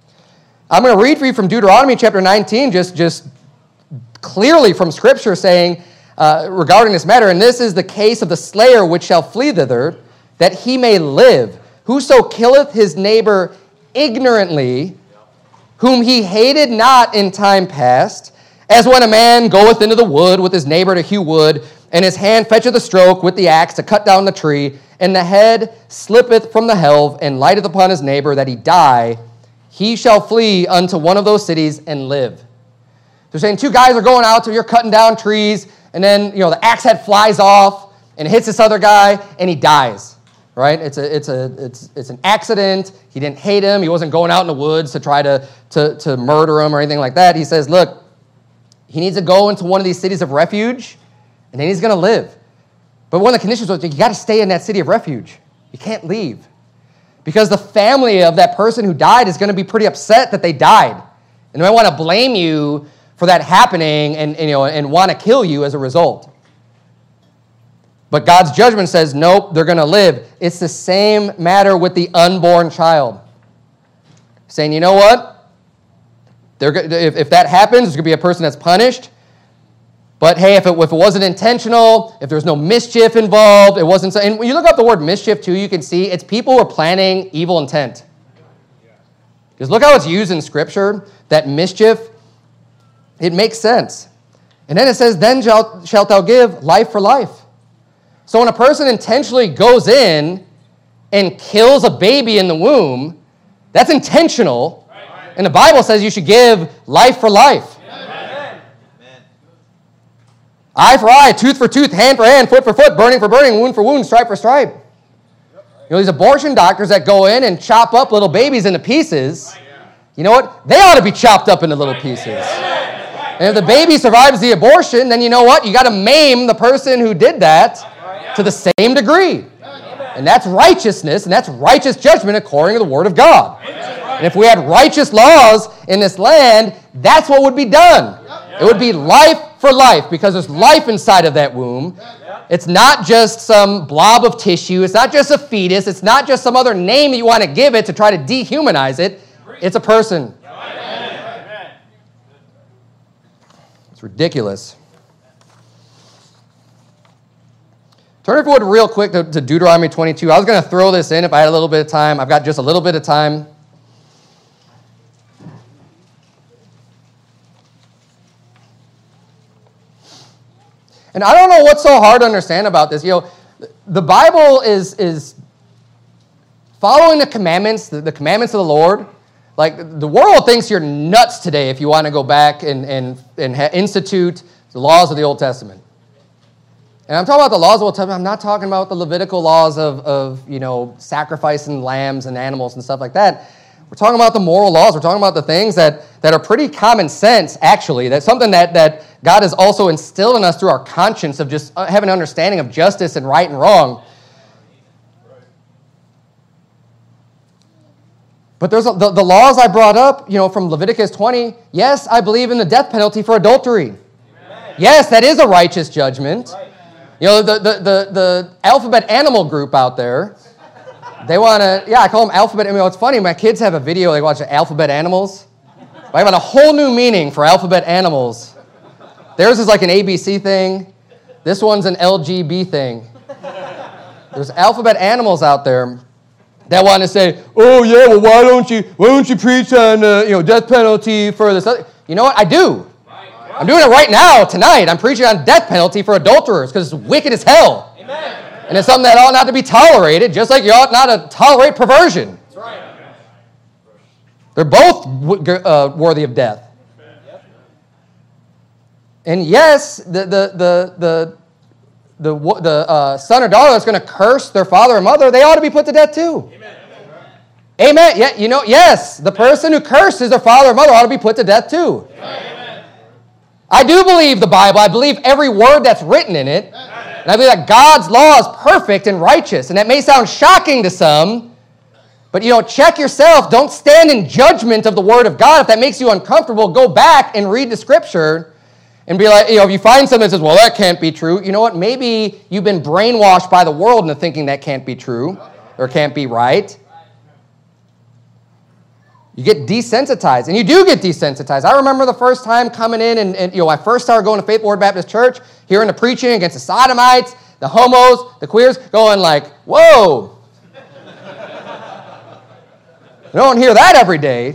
Speaker 1: I'm going to read for you from Deuteronomy chapter 19, just clearly from Scripture saying regarding this matter, and this is the case of the slayer which shall flee thither, that he may live. Whoso killeth his neighbor ignorantly, whom he hated not in time past, as when a man goeth into the wood with his neighbor to hew wood, and his hand fetcheth a stroke with the axe to cut down the tree, and the head slippeth from the helve, and lighteth upon his neighbor that he die, he shall flee unto one of those cities and live. They're saying two guys are going out, so you're cutting down trees, and then the axe head flies off and hits this other guy, and he dies. Right? It's an accident. He didn't hate him. He wasn't going out in the woods to try to murder him or anything like that. He says, look, he needs to go into one of these cities of refuge, and then he's going to live. But one of the conditions was you got to stay in that city of refuge. You can't leave. Because the family of that person who died is going to be pretty upset that they died. And they might want to blame you for that happening and want to kill you as a result. But God's judgment says, nope, they're going to live. It's the same matter with the unborn child. Saying, you know what? If that happens, there's going to be a person that's punished. But hey, if it wasn't intentional, if there's no mischief involved, it wasn't so. And when you look up the word mischief too, you can see it's people who are planning evil intent. Because look how it's used in Scripture, that mischief, it makes sense. And then it says, then shalt thou give life for life. So when a person intentionally goes in and kills a baby in the womb, that's intentional. Right. And the Bible says you should give life for life. Eye for eye, tooth for tooth, hand for hand, foot for foot, burning for burning, wound for wound, stripe for stripe. These abortion doctors that go in and chop up little babies into pieces, you know what? They ought to be chopped up into little pieces. And if the baby survives the abortion, then you know what? You got to maim the person who did that to the same degree. And that's righteousness, and that's righteous judgment according to the Word of God. And if we had righteous laws in this land, that's what would be done. It would be life for life, because there's life inside of that womb. It's not just some blob of tissue. It's not just a fetus. It's not just some other name that you want to give it to try to dehumanize it. It's a person. It's ridiculous. Turn, if you would, real quick to Deuteronomy 22. I was going to throw this in if I had a little bit of time. I've got just a little bit of time. And I don't know what's so hard to understand about this. The Bible is following the commandments, the commandments of the Lord. Like, the world thinks you're nuts today if you want to go back and institute the laws of the Old Testament. And I'm talking about the laws of the Old Testament. I'm not talking about the Levitical laws of sacrificing lambs and animals and stuff like that. We're talking about the moral laws. We're talking about the things that are pretty common sense, actually. That's something that God has also instilled in us through our conscience of just having an understanding of justice and right and wrong. But there's the laws I brought up, from Leviticus 20. Yes, I believe in the death penalty for adultery. Amen. Yes, that is a righteous judgment. Right. The alphabet animal group out there, they want to, I call them alphabet. It's funny, my kids have a video, they watch alphabet animals. I got a whole new meaning for alphabet animals. Theirs is like an ABC thing. This one's an LGB thing. There's alphabet animals out there that want to say, oh yeah, well why don't you preach on death penalty for this other? You know what? I do. I'm doing it right now tonight. I'm preaching on death penalty for adulterers because it's wicked as hell. Amen. And it's something that ought not to be tolerated, just like you ought not to tolerate perversion. That's right. They're both worthy of death. And yes, the son or daughter that's going to curse their father or mother, they ought to be put to death too. Amen. Amen. Yeah, yes, the person who curses their father or mother ought to be put to death too. Amen. I do believe the Bible. I believe every word that's written in it. And I believe that God's law is perfect and righteous. And that may sound shocking to some, but check yourself. Don't stand in judgment of the Word of God. If that makes you uncomfortable, go back and read the Scripture and be like, if you find something that says, well, that can't be true, you know what? Maybe you've been brainwashed by the world into thinking that can't be true or can't be right. You get desensitized, and you do get desensitized. I remember the first time coming in, and I first started going to Faith Word Baptist Church, hearing the preaching against the sodomites, the homos, the queers, going like, whoa. You don't hear that every day.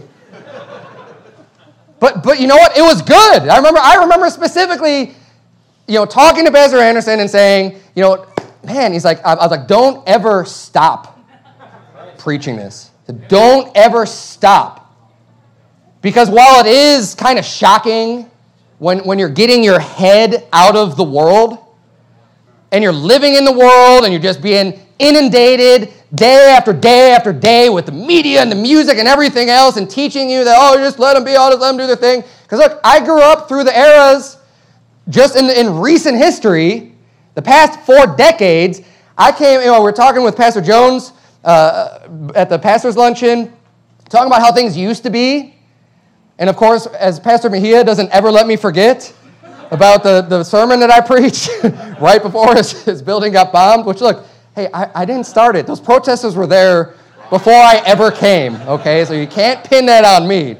Speaker 1: But you know what? It was good. I remember specifically, talking to Pastor Anderson and saying, man, he's like, I was like, don't ever stop preaching this. Don't ever stop. Because while it is kind of shocking when you're getting your head out of the world and you're living in the world and you're just being inundated day after day after day with the media and the music and everything else and teaching you that, just let them be, just let them do their thing. Because look, I grew up through the eras just in recent history, the past 4 decades. I came, we're talking with Pastor Jones at the pastor's luncheon, talking about how things used to be. And of course, as Pastor Mejia doesn't ever let me forget about the sermon that I preached right before his building got bombed, which look, hey, I didn't start it. Those protesters were there before I ever came, okay? So you can't pin that on me.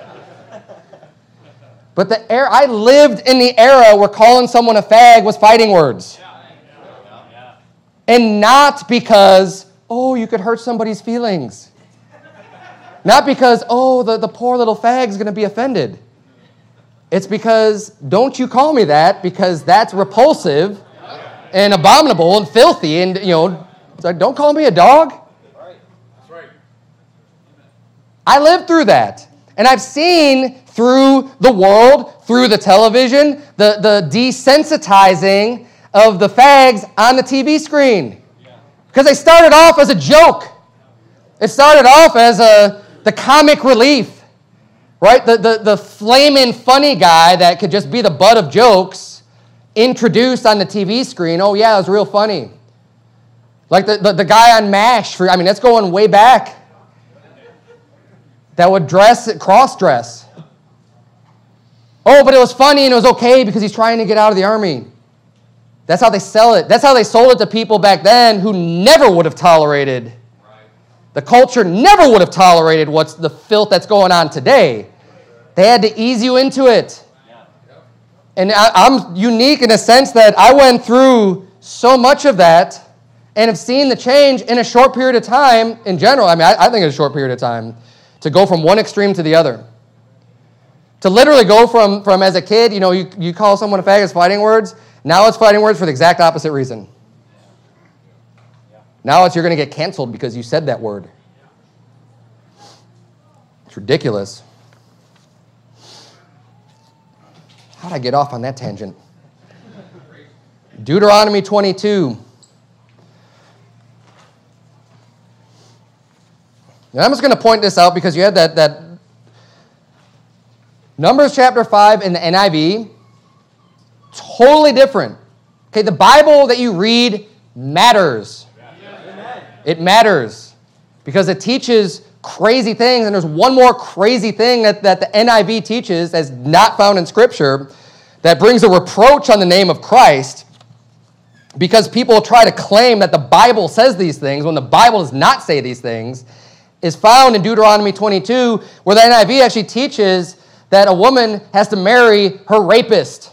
Speaker 1: But I lived in the era where calling someone a fag was fighting words. And not because, you could hurt somebody's feelings. Not because, the poor little fag's going to be offended. It's because, don't you call me that, because that's repulsive and abominable and filthy. And, it's like, don't call me a dog. That's right. I lived through that. And I've seen through the world, through the television, the desensitizing of the fags on the TV screen. Because they started off as a joke. It started off as the comic relief, right? The flaming funny guy that could just be the butt of jokes introduced on the TV screen. Oh, yeah, it was real funny. Like the guy on MASH, that's going way back, that would cross-dress. Oh, but it was funny and it was okay because he's trying to get out of the army. That's how they sell it. That's how they sold it to people back then who never would have tolerated. The culture never would have tolerated what's the filth that's going on today. They had to ease you into it. And I'm unique in a sense that I went through so much of that and have seen the change in a short period of time in general. I think it's a short period of time to go from one extreme to the other. To literally go from as a kid, you call someone a fag as fighting words. Now it's fighting words for the exact opposite reason. Now you're going to get canceled because you said that word. It's ridiculous. How did I get off on that tangent? Deuteronomy 22. And I'm just going to point this out because you had that Numbers chapter 5 in the NIV Totally different. Okay, the Bible that you read matters. It matters because it teaches crazy things, and there's one more crazy thing that the NIV teaches that's not found in Scripture that brings a reproach on the name of Christ because people try to claim that the Bible says these things when the Bible does not say these things, is found in Deuteronomy 22, where the NIV actually teaches that a woman has to marry her rapist.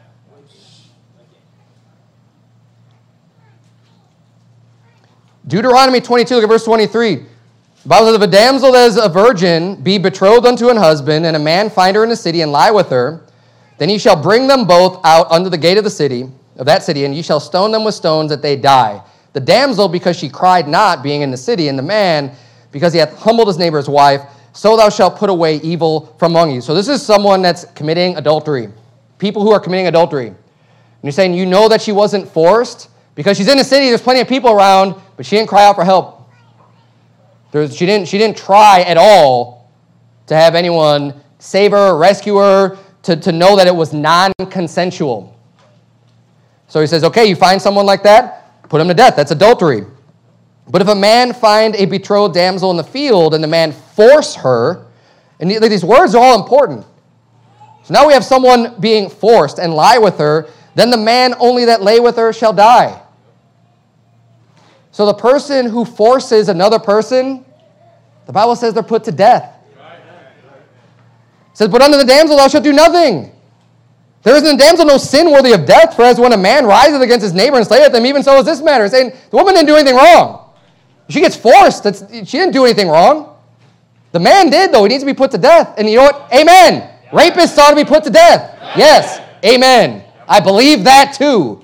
Speaker 1: Deuteronomy 22, look at verse 23. The Bible says, if a damsel that is a virgin be betrothed unto an husband, and a man find her in the city and lie with her, then ye shall bring them both out under the gate of that city, and ye shall stone them with stones that they die. The damsel, because she cried not, being in the city, and the man, because he hath humbled his neighbor's wife, so thou shalt put away evil from among you. So this is someone that's committing adultery. People who are committing adultery. And you're saying, you know that she wasn't forced? Because she's in the city, there's plenty of people around, but she didn't cry out for help. She didn't try at all to have anyone save her, rescue her, to know that it was non-consensual. So he says, okay, you find someone like that, put him to death. That's adultery. But if a man find a betrothed damsel in the field, and the man force her, and these words are all important. So now we have someone being forced and lie with her, then the man only that lay with her shall die. So the person who forces another person, the Bible says they're put to death. It says, but unto the damsel thou shalt do nothing. There is in the damsel no sin worthy of death, for as when a man riseth against his neighbor and slayeth him, even so is this matter. Saying the woman didn't do anything wrong. She gets forced. She didn't do anything wrong. The man did, though. He needs to be put to death. And you know what? Amen. Rapists ought to be put to death. Yes. Amen. I believe that too.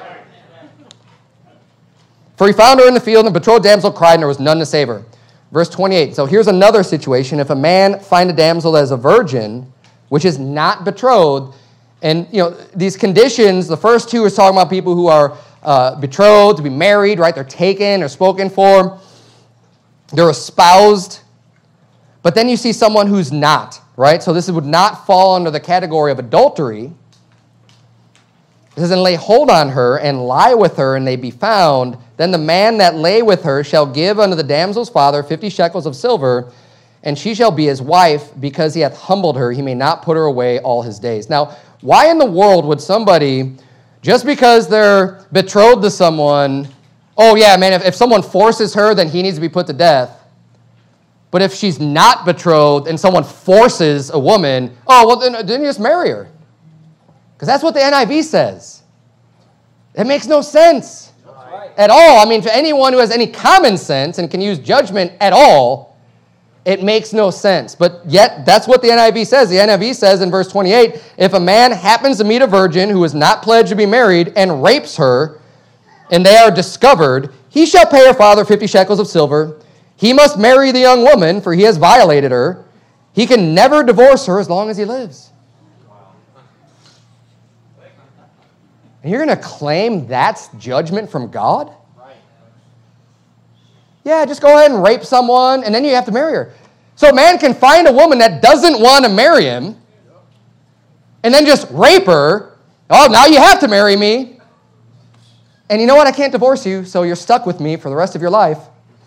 Speaker 1: For he found her in the field, and the betrothed damsel cried, and there was none to save her. Verse 28. So here's another situation. If a man find a damsel as a virgin, which is not betrothed, and these conditions, the first two is talking about people who are betrothed, to be married, right? They're taken or spoken for. They're espoused. But then you see someone who's not, right? So this would not fall under the category of adultery. It says, and lay hold on her, and lie with her, and they be found. Then the man that lay with her shall give unto the damsel's father 50 shekels of silver, and she shall be his wife, because he hath humbled her. He may not put her away all his days. Now, why in the world would somebody, just because they're betrothed to someone, oh yeah, man, if someone forces her, then he needs to be put to death. But if she's not betrothed and someone forces a woman, oh, well, then you just marry her. Because that's what the NIV says. It makes no sense at all. I mean, for anyone who has any common sense and can use judgment at all, it makes no sense. But yet, that's what the NIV says. The NIV says in verse 28, if a man happens to meet a virgin who is not pledged to be married and rapes her, and they are discovered, he shall pay her father 50 shekels of silver. He must marry the young woman, for he has violated her. He can never divorce her as long as he lives. And you're going to claim that's judgment from God? Yeah, just go ahead and rape someone, and then you have to marry her. So a man can find a woman that doesn't want to marry him, and then just rape her. Oh, now you have to marry me. And you know what? I can't divorce you, so you're stuck with me for the rest of your life.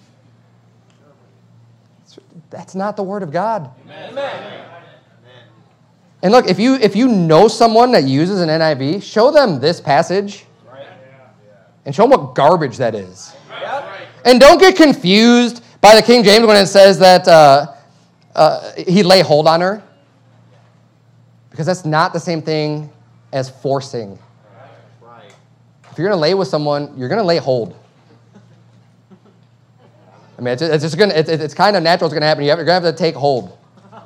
Speaker 1: That's not the word of God. Amen. And look, if you know someone that uses an NIV, show them this passage, and show them what garbage that is. And don't get confused by the King James when it says that he lay hold on her. Because that's not the same thing as forcing. If you're going to lay with someone, you're going to lay hold. I mean, it's kind of natural it's going to happen. You're going to have to take hold.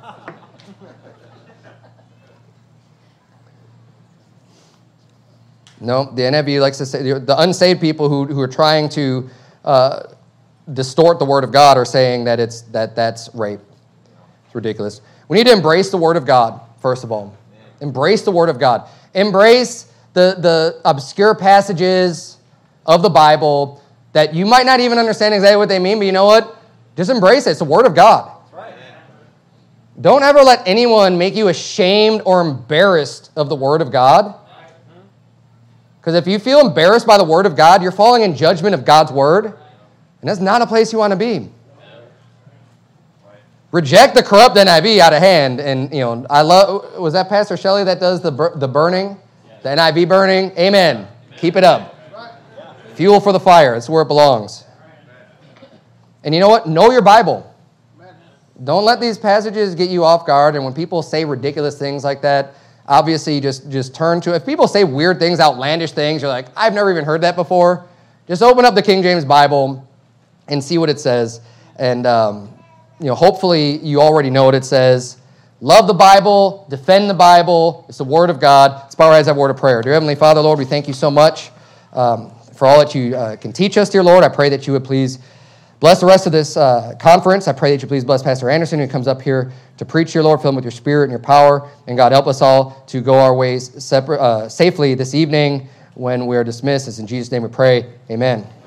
Speaker 1: No, the NIV likes to say, the unsaved people who are trying to distort the word of God are saying that that's rape. It's ridiculous. We need to embrace the word of God, first of all. Embrace the word of God. Embrace the obscure passages of the Bible that you might not even understand exactly what they mean, but you know what? Just embrace it. It's the word of God. Right. Don't ever let anyone make you ashamed or embarrassed of the word of God. Because if you feel embarrassed by the word of God, you're falling in judgment of God's word, and that's not a place you want to be. Reject the corrupt NIV out of hand. And, I love, was that Pastor Shelley that does the burning? The NIV burning? Amen. Keep it up. Fuel for the fire. That's where it belongs. And you know what? Know your Bible. Don't let these passages get you off guard. And when people say ridiculous things like that, obviously you just turn to it. If people say weird things, outlandish things, you're like, I've never even heard that before. Just open up the King James Bible and see what it says. And, hopefully you already know what it says. Love the Bible, defend the Bible. It's the Word of God. Let's bow our heads and have a word of prayer. Dear Heavenly Father, Lord, we thank you so much for all that you can teach us, dear Lord. I pray that you would please bless the rest of this conference. I pray that you please bless Pastor Anderson, who comes up here to preach, dear Lord. Fill him with your spirit and your power. And God, help us all to go our ways safely this evening when we're dismissed. It's in Jesus' name we pray. Amen.